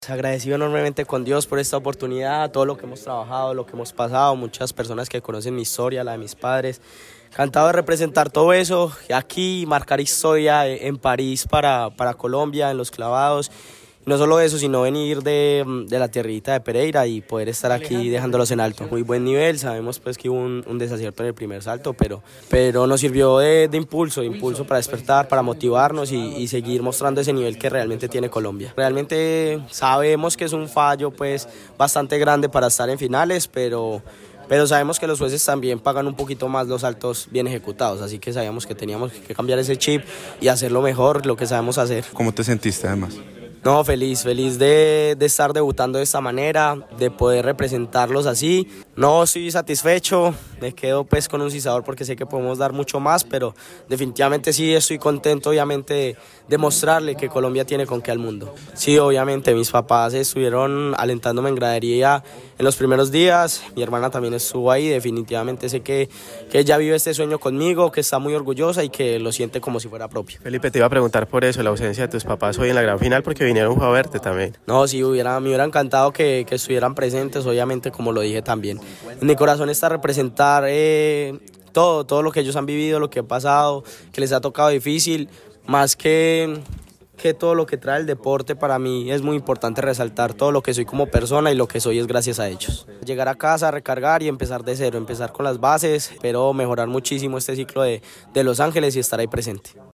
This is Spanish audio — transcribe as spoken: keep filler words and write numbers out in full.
Agradecido enormemente con Dios por esta oportunidad, todo lo que hemos trabajado, lo que hemos pasado, muchas personas que conocen mi historia, la de mis padres. Encantado de representar todo eso aquí, marcar historia en París para, para Colombia, en los clavados. No solo eso, sino venir de, de la tierrita de Pereira y poder estar aquí dejándolos en alto. Muy buen nivel, sabemos pues que hubo un, un desacierto en el primer salto, pero, pero nos sirvió de, de impulso, de impulso para despertar, para motivarnos y, y seguir mostrando ese nivel que realmente tiene Colombia. Realmente sabemos que es un fallo pues bastante grande para estar en finales, pero... Pero sabemos que los jueces también pagan un poquito más los saltos bien ejecutados, así que sabíamos que teníamos que cambiar ese chip y hacerlo mejor, lo que sabemos hacer. ¿Cómo te sentiste además? No, feliz, feliz de, de estar debutando de esta manera, de poder representarlos así. No estoy satisfecho, me quedo pues con un sinsabor porque sé que podemos dar mucho más, pero definitivamente sí estoy contento, obviamente, de, de mostrarle que Colombia tiene con qué al mundo. Sí, obviamente, mis papás estuvieron alentándome en gradería en los primeros días, mi hermana también estuvo ahí, definitivamente sé que, que ella vive este sueño conmigo, que está muy orgullosa y que lo siente como si fuera propio. Felipe, te iba a preguntar por eso, la ausencia de tus papás hoy en la gran final, porque vinieron a verte también. No, sí, hubiera, me hubiera encantado que, que estuvieran presentes, obviamente, como lo dije también. En mi corazón está representar eh, todo, todo lo que ellos han vivido, lo que ha pasado, que les ha tocado difícil, más que, que todo lo que trae el deporte. Para mí es muy importante resaltar todo lo que soy como persona y lo que soy es gracias a ellos. Llegar a casa, recargar y empezar de cero, empezar con las bases, pero mejorar muchísimo este ciclo de, de Los Ángeles y estar ahí presente.